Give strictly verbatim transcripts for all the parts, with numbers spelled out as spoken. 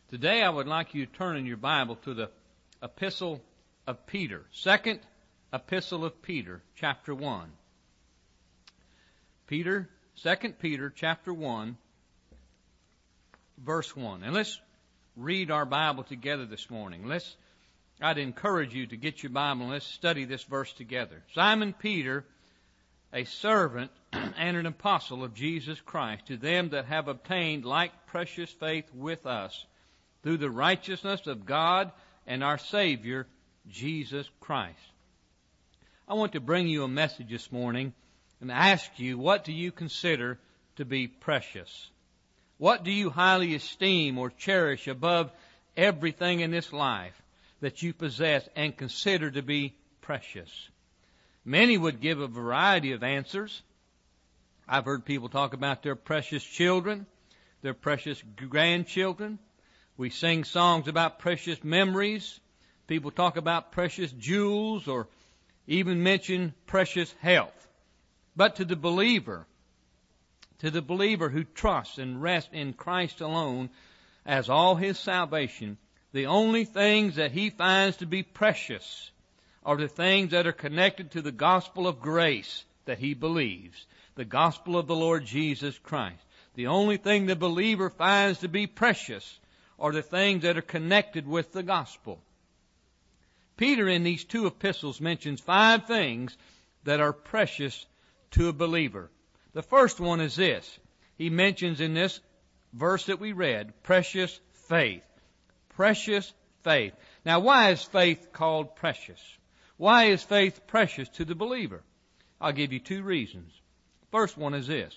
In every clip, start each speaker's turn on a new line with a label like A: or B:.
A: Today I would like you to turn in your Bible to the Epistle of Peter. Second Epistle of Peter, chapter one. Peter, Second Peter, chapter one, verse one. And let's read our Bible together this morning. Let's, I'd encourage you to get your Bible and let's study this verse together. Simon Peter, a servant and an apostle of Jesus Christ, to them that have obtained like precious faith with us, through the righteousness of God and our Savior, Jesus Christ. I want to bring you a message this morning and ask you, what do you consider to be precious? What do you highly esteem or cherish above everything in this life that you possess and consider to be precious? Many would give a variety of answers. I've heard people talk about their precious children, their precious grandchildren. We sing songs about precious memories. People talk about precious jewels or even mention precious health. But to the believer, to the believer who trusts and rests in Christ alone as all his salvation, the only things that he finds to be precious are the things that are connected to the gospel of grace that he believes, the gospel of the Lord Jesus Christ. The only thing the believer finds to be precious are the things that are connected with the gospel. Peter in these two epistles mentions five things that are precious to a believer. The first one is this. He mentions in this verse that we read, precious faith. Precious faith. Now, why is faith called precious? Why is faith precious to the believer? I'll give you two reasons. First one is this.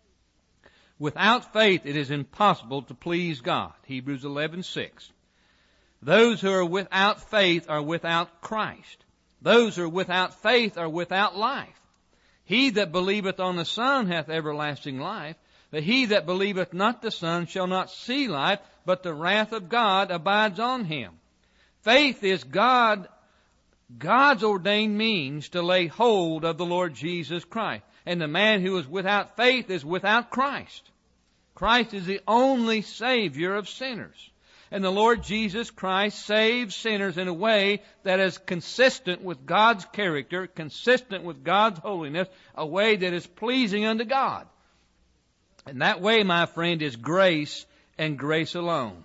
A: Without faith, it is impossible to please God. Hebrews eleven six. Those who are without faith are without Christ. Those who are without faith are without life. He that believeth on the Son hath everlasting life, but he that believeth not the Son shall not see life, but the wrath of God abides on him. Faith is God, God's ordained means to lay hold of the Lord Jesus Christ. And the man who is without faith is without Christ. Christ is the only Savior of sinners. And the Lord Jesus Christ saves sinners in a way that is consistent with God's character, consistent with God's holiness, a way that is pleasing unto God. And that way, my friend, is grace and grace alone.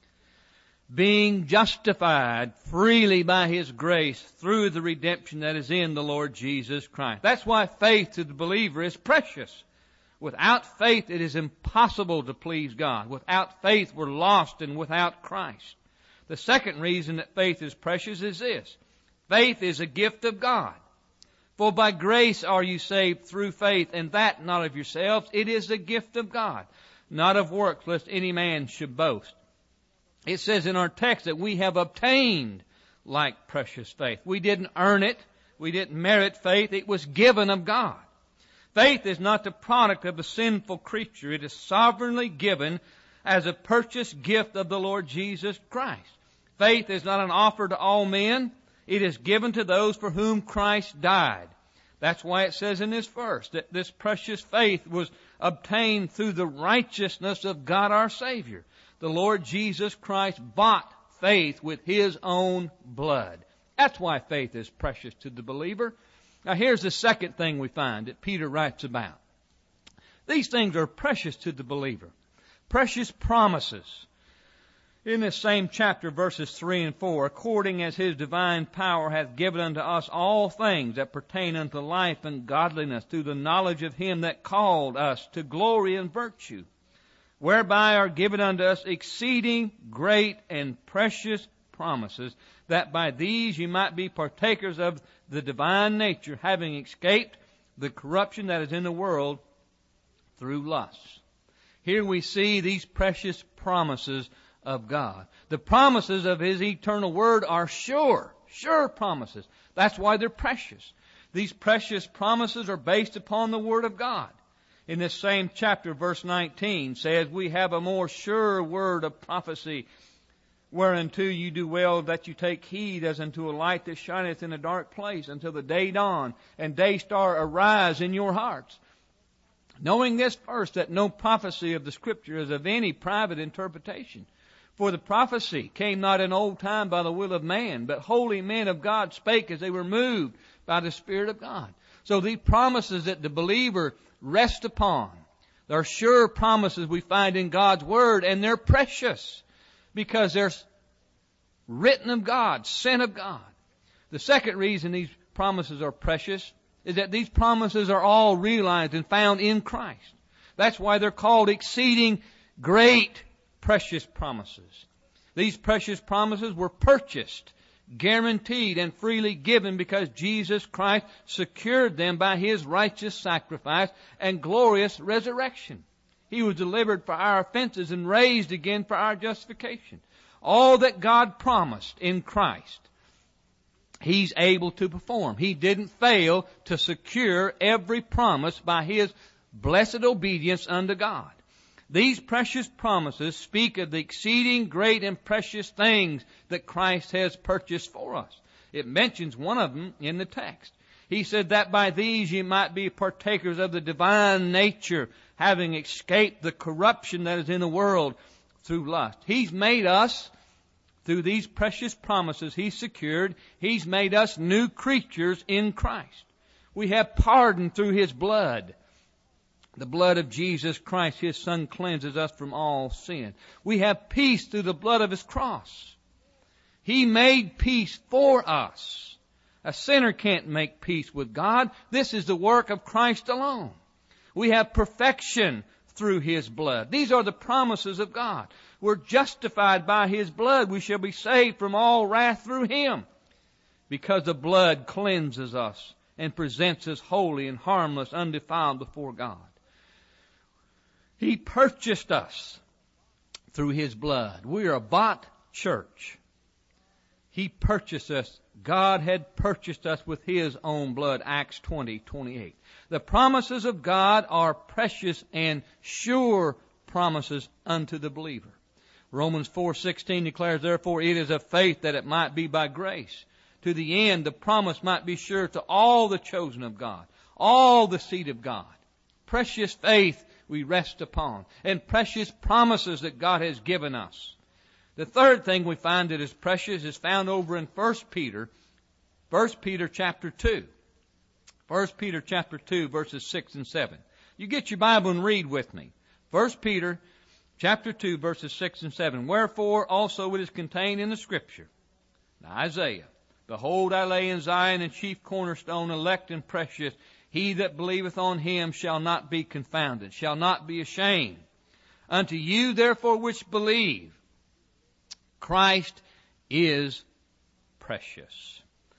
A: Being justified freely by His grace through the redemption that is in the Lord Jesus Christ. That's why faith to the believer is precious. Without faith, it is impossible to please God. Without faith, we're lost and without Christ. The second reason that faith is precious is this. Faith is a gift of God. For by grace are you saved through faith, and that not of yourselves. It is a gift of God, not of works, lest any man should boast. It says in our text that we have obtained like precious faith. We didn't earn it. We didn't merit faith. It was given of God. Faith is not the product of a sinful creature. It is sovereignly given as a purchased gift of the Lord Jesus Christ. Faith is not an offer to all men. It is given to those for whom Christ died. That's why it says in this verse that this precious faith was obtained through the righteousness of God our Savior. The Lord Jesus Christ bought faith with His own blood. That's why faith is precious to the believer. Now here's the second thing we find that Peter writes about. These things are precious to the believer. Precious promises. In this same chapter, verses three and four, according as His divine power hath given unto us all things that pertain unto life and godliness through the knowledge of Him that called us to glory and virtue, whereby are given unto us exceeding great and precious promises, that by these ye might be partakers of the divine nature, having escaped the corruption that is in the world through lusts. Here we see these precious promises of God. The promises of His eternal Word are sure, sure promises. That's why they're precious. These precious promises are based upon the Word of God. In this same chapter, verse nineteen says, we have a more sure word of prophecy, whereunto you do well that you take heed as unto a light that shineth in a dark place until the day dawn and day star arise in your hearts. Knowing this first, that no prophecy of the Scripture is of any private interpretation. For the prophecy came not in old time by the will of man, but holy men of God spake as they were moved by the Spirit of God. So these promises that the believer rests upon, they're sure promises we find in God's Word, and they're precious because they're written of God, sent of God. The second reason these promises are precious is that these promises are all realized and found in Christ. That's why they're called exceeding great precious promises. These precious promises were purchased, guaranteed, and freely given because Jesus Christ secured them by His righteous sacrifice and glorious resurrection. He was delivered for our offenses and raised again for our justification. All that God promised in Christ, He's able to perform. He didn't fail to secure every promise by His blessed obedience unto God. These precious promises speak of the exceeding great and precious things that Christ has purchased for us. It mentions one of them in the text. He said that by these ye might be partakers of the divine nature, having escaped the corruption that is in the world through lust. He's made us, through these precious promises He's secured, He's made us new creatures in Christ. We have pardon through His blood. The blood of Jesus Christ, His Son, cleanses us from all sin. We have peace through the blood of His cross. He made peace for us. A sinner can't make peace with God. This is the work of Christ alone. We have perfection through His blood. These are the promises of God. We're justified by His blood. We shall be saved from all wrath through Him, because the blood cleanses us and presents us holy and harmless, undefiled before God. He purchased us through His blood. We are a bought church. He purchased us. God had purchased us with His own blood. Acts twenty twenty-eight. The promises of God are precious and sure promises unto the believer. Romans four sixteen declares, therefore it is of faith that it might be by grace. To the end the promise might be sure to all the chosen of God, all the seed of God. Precious faith we rest upon, and precious promises that God has given us. The third thing we find that is precious is found over in First Peter, First Peter chapter two. First Peter chapter two, verses six and seven. You get your Bible and read with me. First Peter chapter two, verses six and seven. Wherefore also it is contained in the Scripture. Now Isaiah, behold, I lay in Zion a chief cornerstone, elect and precious. He that believeth on Him shall not be confounded, shall not be ashamed. Unto you therefore which believe, Christ is precious.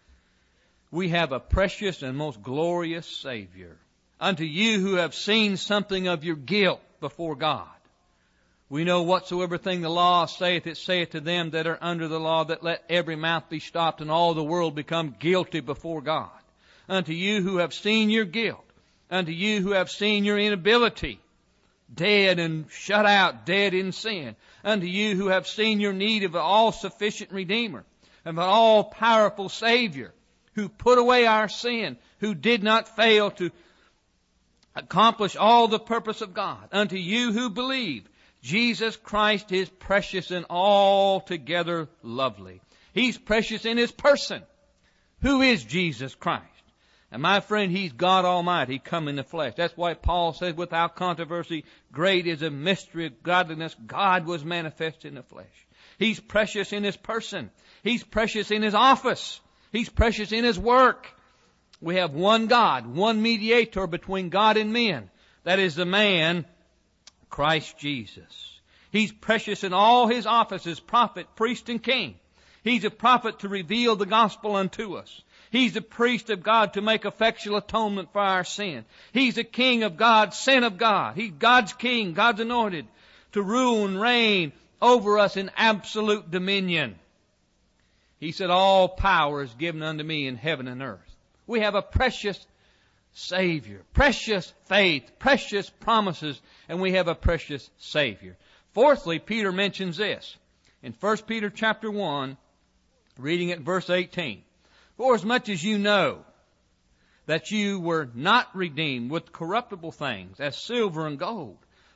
A: We have a precious and most glorious Savior. Unto you who have seen something of your guilt before God. We know whatsoever thing the law saith, it saith to them that are under the law, that let every mouth be stopped and all the world become guilty before God. Unto you who have seen your guilt, unto you who have seen your inability, dead and shut out, dead in sin, unto you who have seen your need of an all-sufficient Redeemer, of an all-powerful Savior, who put away our sin, who did not fail to accomplish all the purpose of God. Unto you who believe, Jesus Christ is precious and altogether lovely. He's precious in His person. Who is Jesus Christ? And my friend, He's God Almighty come in the flesh. That's why Paul says, without controversy, great is a mystery of godliness. God was manifest in the flesh. He's precious in His person. He's precious in His office. He's precious in His work. We have one God, one mediator between God and men. That is the man, Christ Jesus. He's precious in all His offices, prophet, priest, and king. He's a prophet to reveal the gospel unto us. He's the priest of God to make effectual atonement for our sin. He's the king of God, son of God. He's God's king, God's anointed, to rule and reign over us in absolute dominion. He said, all power is given unto me in heaven and earth. We have a precious Savior, precious faith, precious promises, and we have a precious Savior. Fourthly, Peter mentions this in First Peter chapter one, reading at verse eighteen. For as much as you know that you were not redeemed with corruptible things, as silver and gold,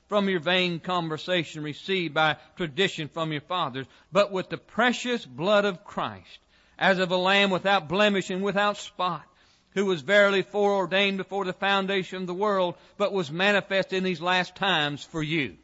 A: from your vain conversation received by tradition from your fathers, but with the precious blood of Christ, as of a lamb without blemish and without spot, who was verily foreordained before the foundation of the world, but was manifest in these last times for you.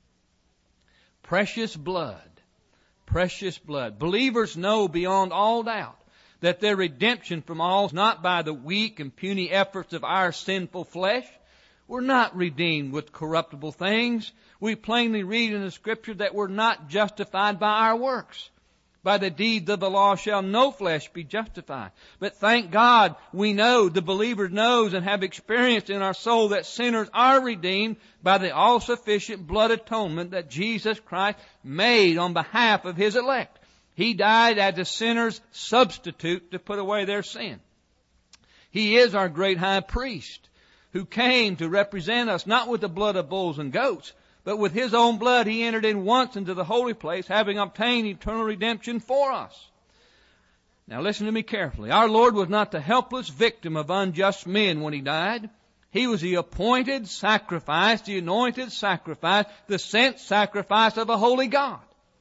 A: Precious blood. Precious blood. Believers know beyond all doubt that their redemption from all is not by the weak and puny efforts of our sinful flesh. We're not redeemed with corruptible things. We plainly read in the Scripture that we're not justified by our works. By the deeds of the law shall no flesh be justified. But thank God we know, the believer knows and have experienced in our soul that sinners are redeemed by the all-sufficient blood atonement that Jesus Christ made on behalf of His elect. He died as a sinner's substitute to put away their sin. He is our great high priest who came to represent us not with the blood of bulls and goats, but with His own blood He entered in once into the holy place, having obtained eternal redemption for us. Now listen to me carefully. Our Lord was not the helpless victim of unjust men when He died. He was the appointed sacrifice, the anointed sacrifice, the sent sacrifice of a holy God.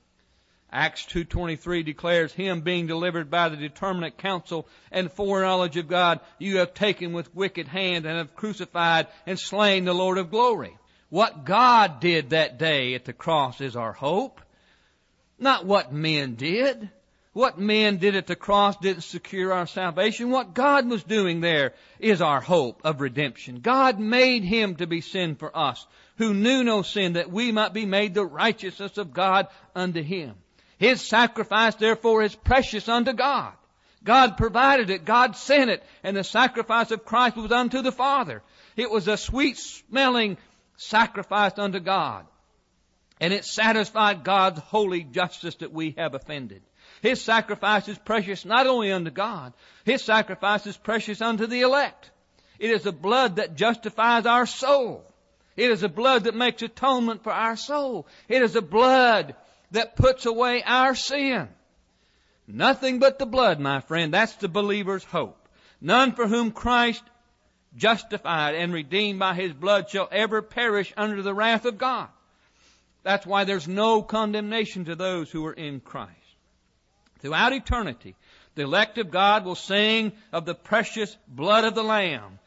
A: Acts two twenty-three declares, Him being delivered by the determinate counsel and foreknowledge of God, you have taken with wicked hand and have crucified and slain the Lord of glory. What God did that day at the cross is our hope, not what men did. What men did at the cross didn't secure our salvation. What God was doing there is our hope of redemption. God made Him to be sin for us, who knew no sin, that we might be made the righteousness of God unto Him. His sacrifice, therefore, is precious unto God. God provided it. God sent it. And the sacrifice of Christ was unto the Father. It was a sweet-smelling sacrifice unto God. And it satisfied God's holy justice that we have offended. His sacrifice is precious not only unto God, His sacrifice is precious unto the elect. It is the blood that justifies our soul. It is the blood that makes atonement for our soul. It is the blood that puts away our sin. Nothing but the blood, my friend. That's the believer's hope. None for whom Christ justified and redeemed by His blood shall ever perish under the wrath of God. That's why there's no condemnation to those who are in Christ. Throughout eternity, the elect of God will sing of the precious blood of the Lamb,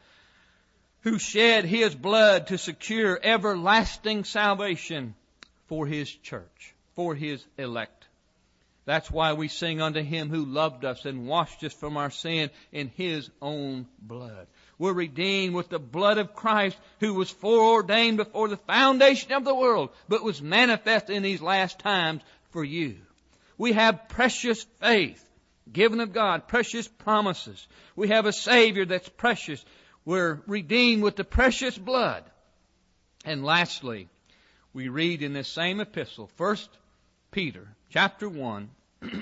A: who shed His blood to secure everlasting salvation for His church, for His elect. That's why we sing unto Him who loved us and washed us from our sin in His own blood. We're redeemed with the blood of Christ, who was foreordained before the foundation of the world, but was manifest in these last times for you. We have precious faith given of God, precious promises. We have a Savior that's precious. We're redeemed with the precious blood. And lastly, we read in this same epistle, First Peter chapter one,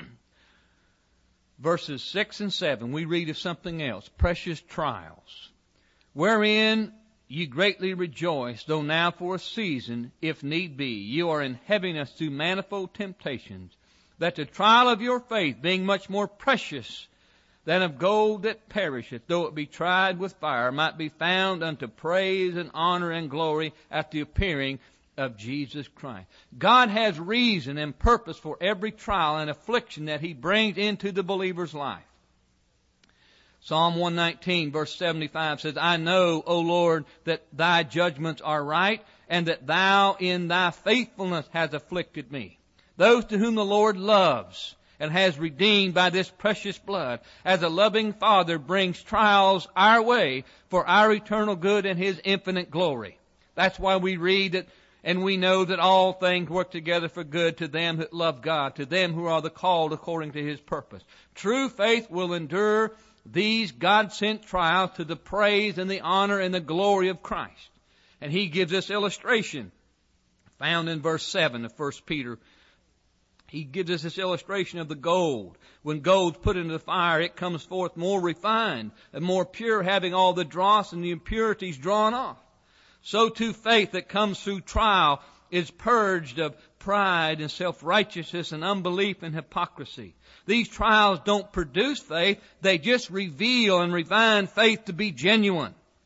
A: verses six and seven, we read of something else, precious trials, wherein ye greatly rejoice, though now for a season, if need be, you are in heaviness through manifold temptations, that the trial of your faith, being much more precious than of gold that perisheth, though it be tried with fire, might be found unto praise and honor and glory at the appearing of Jesus Christ. God has reason and purpose for every trial and affliction that He brings into the believer's life. Psalm one nineteen verse seventy-five says, I know, O Lord, that Thy judgments are right, and that Thou in Thy faithfulness hast afflicted me. Those to whom the Lord loves and has redeemed by this precious blood, as a loving Father brings trials our way for our eternal good and His infinite glory. That's why we read that, and we know that all things work together for good to them that love God, to them who are the called according to His purpose. True faith will endure these God-sent trials to the praise and the honor and the glory of Christ. And He gives us illustration found in verse seven of First Peter. He gives us this illustration of the gold. When gold's put into the fire, it comes forth more refined and more pure, having all the dross and the impurities drawn off. So too faith that comes through trial is purged of pride and self-righteousness and unbelief and hypocrisy. These trials don't produce faith. They just reveal and refine faith to be genuine.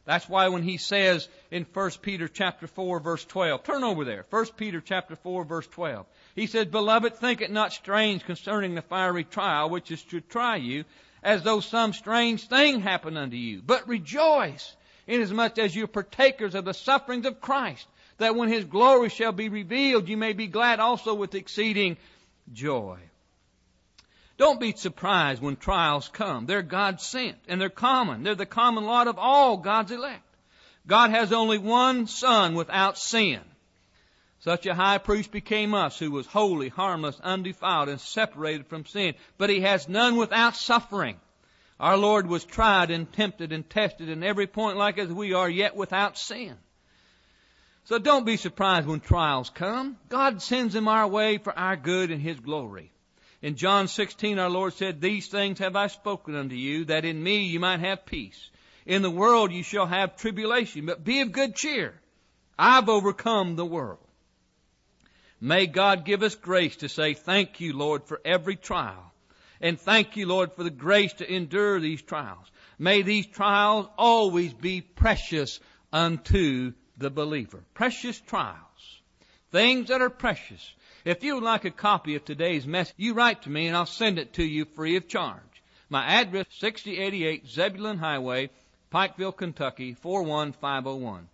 A: That's why when he says in First Peter chapter four verse twelve, turn over there, First Peter chapter four verse twelve. He says, Beloved, think it not strange concerning the fiery trial which is to try you, as though some strange thing happened unto you. But rejoice, inasmuch as you are partakers of the sufferings of Christ, that when His glory shall be revealed, you may be glad also with exceeding joy. Don't be surprised when trials come. They're God sent, and they're common. They're the common lot of all God's elect. God has only one Son without sin. Such a high priest became us, who was holy, harmless, undefiled, and separated from sin. But He has none without suffering. Our Lord was tried and tempted and tested in every point like as we are, yet without sin. So don't be surprised when trials come. God sends them our way for our good and His glory. In John sixteen, our Lord said, These things have I spoken unto you, that in me you might have peace. In the world you shall have tribulation, but be of good cheer. I've overcome the world. May God give us grace to say, Thank you, Lord, for every trial. And thank you, Lord, for the grace to endure these trials. May these trials always be precious unto the believer. Precious trials. Things that are precious. If you would like a copy of today's message, you write to me and I'll send it to you free of charge. My address, sixty eighty-eight Zebulon Highway, Pikeville, Kentucky, four one five oh one.